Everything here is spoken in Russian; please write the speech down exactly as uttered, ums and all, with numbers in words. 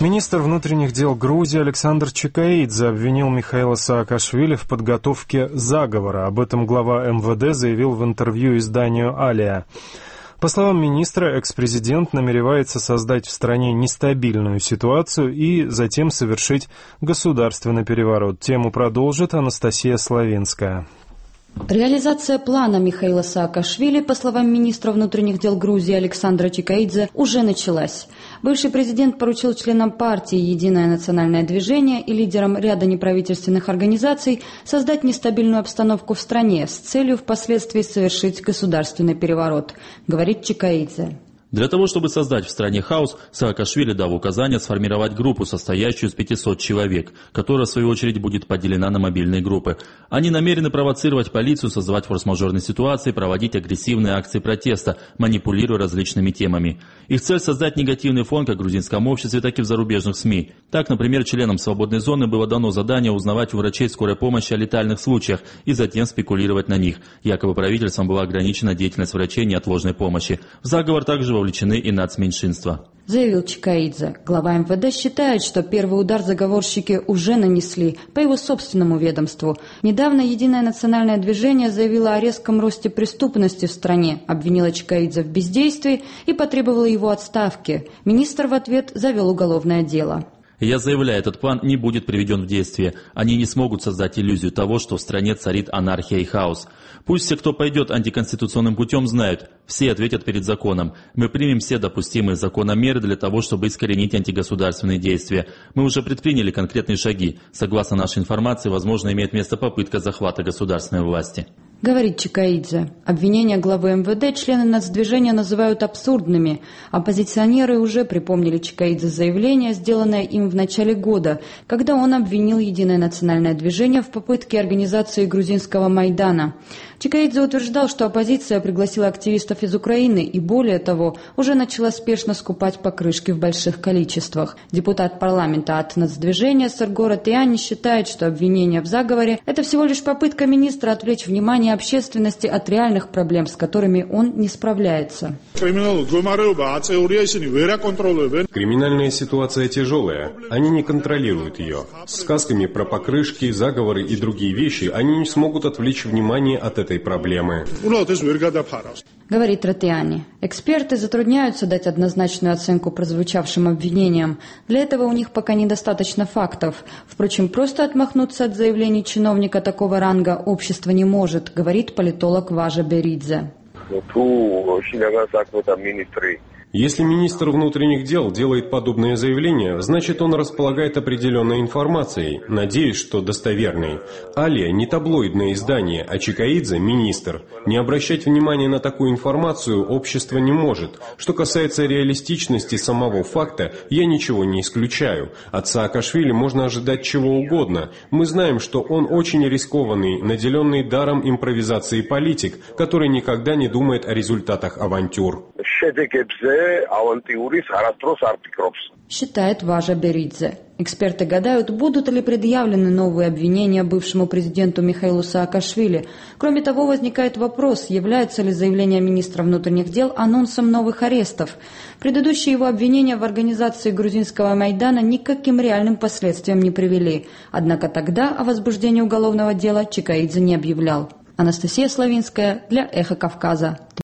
Министр внутренних дел Грузии Александр Чикаидзе обвинил Михаила Саакашвили в подготовке заговора. Об этом глава эм вэ дэ заявил в интервью изданию «Алия». По словам министра, экс-президент намеревается создать в стране нестабильную ситуацию и затем совершить государственный переворот. Тему продолжит Анастасия Славинская. Реализация плана Михаила Саакашвили, по словам министра внутренних дел Грузии Александра Чикаидзе, уже началась. Бывший президент поручил членам партии «Единое национальное движение» и лидерам ряда неправительственных организаций создать нестабильную обстановку в стране с целью впоследствии совершить государственный переворот, говорит Чикаидзе. Для того, чтобы создать в стране хаос, Саакашвили дал указание сформировать группу, состоящую из пятисот человек, которая, в свою очередь, будет поделена на мобильные группы. Они намерены провоцировать полицию, создавать форс-мажорные ситуации, проводить агрессивные акции протеста, манипулируя различными темами. Их цель – создать негативный фон как в грузинском обществе, так и в зарубежных СМИ. Так, например, членам свободной зоны было дано задание узнавать у врачей скорой помощи о летальных случаях и затем спекулировать на них. Якобы правительством была ограничена деятельность врачей неотложной помощи. В заговор также вовлечены и нацменьшинства. Заявил Чикаидзе. Глава эм вэ дэ считает, что первый удар заговорщики уже нанесли по его собственному ведомству. Недавно Единое национальное движение заявило о резком росте преступности в стране, обвинило Чикаидзе в бездействии и потребовало его отставки. Министр в ответ завел уголовное дело. Я заявляю, этот план не будет приведен в действие. Они не смогут создать иллюзию того, что в стране царит анархия и хаос. Пусть все, кто пойдет антиконституционным путем, знают, все ответят перед законом. Мы примем все допустимые законом меры для того, чтобы искоренить антигосударственные действия. Мы уже предприняли конкретные шаги. Согласно нашей информации, возможно, имеет место попытка захвата государственной власти. Говорит Чикаидзе. Обвинения главы эм вэ дэ члены нацдвижения называют абсурдными. Оппозиционеры уже припомнили Чикаидзе заявление, сделанное им в начале года, когда он обвинил Единое национальное движение в попытке организации грузинского Майдана. Чикаидзе утверждал, что оппозиция пригласила активистов из Украины и, более того, уже начала спешно скупать покрышки в больших количествах. Депутат парламента от нацдвижения Сергор Ратияни считает, что обвинение в заговоре – это всего лишь попытка министра отвлечь внимание общественности от реальных проблем, с которыми он не справляется. Криминальная ситуация тяжелая. Они не контролируют ее. С сказками про покрышки, заговоры и другие вещи они не смогут отвлечь внимание от этой проблемы. Говорит Ратияни. Эксперты затрудняются дать однозначную оценку прозвучавшим обвинениям. Для этого у них пока недостаточно фактов. Впрочем, просто отмахнуться от заявлений чиновника такого ранга общество не может, говорит политолог Важа Беридзе. Если министр внутренних дел делает подобное заявление, значит он располагает определенной информацией, надеюсь, что достоверной. Алия не таблоидное издание, а Чикаидзе – министр. Не обращать внимания на такую информацию общество не может. Что касается реалистичности самого факта, я ничего не исключаю. От Саакашвили можно ожидать чего угодно. Мы знаем, что он очень рискованный, наделенный даром импровизации политик, который никогда не думает о результатах авантюр. Считает Важа Беридзе. Эксперты гадают, будут ли предъявлены новые обвинения бывшему президенту Михаилу Саакашвили. Кроме того, возникает вопрос, является ли заявление министра внутренних дел анонсом новых арестов. Предыдущие его обвинения в организации грузинского Майдана никаким реальным последствиям не привели. Однако тогда о возбуждении уголовного дела Чикаидзе не объявлял. Анастасия Славинская для «Эхо Кавказа».